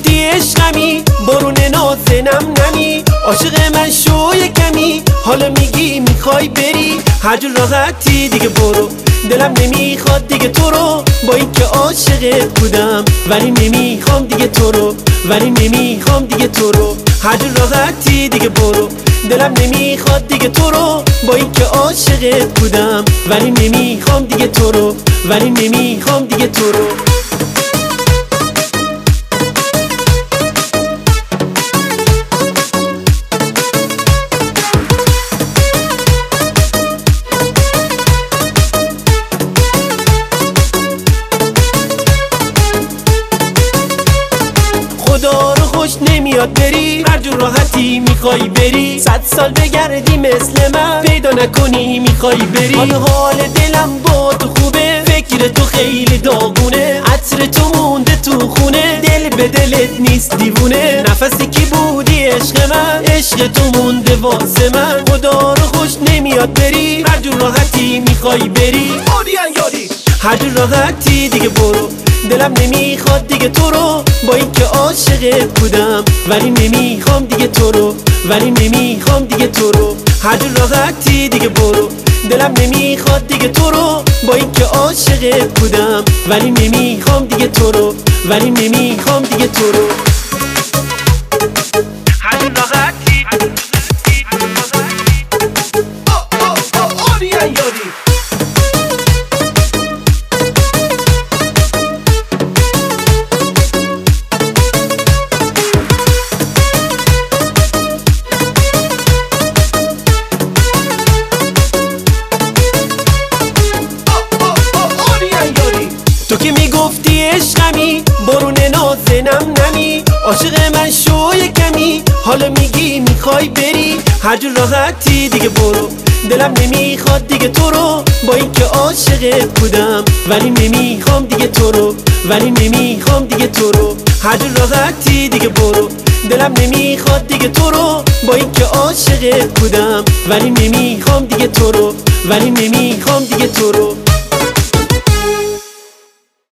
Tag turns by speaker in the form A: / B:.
A: میگفتی عشقمی بارون نازنم نمی، عاشق من شو یکمی، حالا میگی میخوای بری هر جور راحتی دیگه برو. دلم نمیخواد دیگه تو رو، با اینکه عاشقت بودم ولی نمیخوام دیگه تو رو، ولی نمیخوام دیگه تو رو. هر جور راحتی دیگه برو. دلم نمیخواد دیگه تو رو، با اینکه عاشقت بودم ولی نمیخوام دیگه تو رو، ولی نمیخوام دیگه تو رو. خدا رو خوش نمیاد بری هر جور راحتی میخوای بری، 100 سال بگردی مثل من پیدا نکنی میخوای بری. حال دلم با تو خوبه، فکر تو خیلی داغونه، عطر تو مونده تو خونه، دل به دلت نیست دیوونه. نفسی کی بودی عشق من، عشق تو مونده واسه من. خدا رو خوش نمیاد بری هر جور راحتی میخوای بری، هر جور راحتی دیگه برو. دلم نمیخواد دیگه تو رو، با اینکه عاشقت بودم ولی نمیخوام دیگه تو رو، ولی نمیخوام دیگه تو رو. هر جور راحتی دیگه برو. دلم نمیخواد دیگه تو رو، با اینکه عاشقت بودم ولی نمیخوام دیگه تو رو، ولی نمیخوام دیگه تو رو. هر جور راحتی تو که میگفتی عشقمی بارون نازنم نمی، عاشق من شو یکمی، حالا میگی میخوای بری هر جور راحتی دیگه برو. دلم نمیخواد دیگه تو رو، با اینکه عاشقت بودم ولی نمیخوام دیگه تو رو، ولی نمیخوام دیگه تو رو. هر جور راحتی دیگه برو. دلم نمیخواد دیگه تو رو، با اینکه عاشقت بودم ولی نمیخوام دیگه تو رو، ولی نمیخوام دیگه تو رو.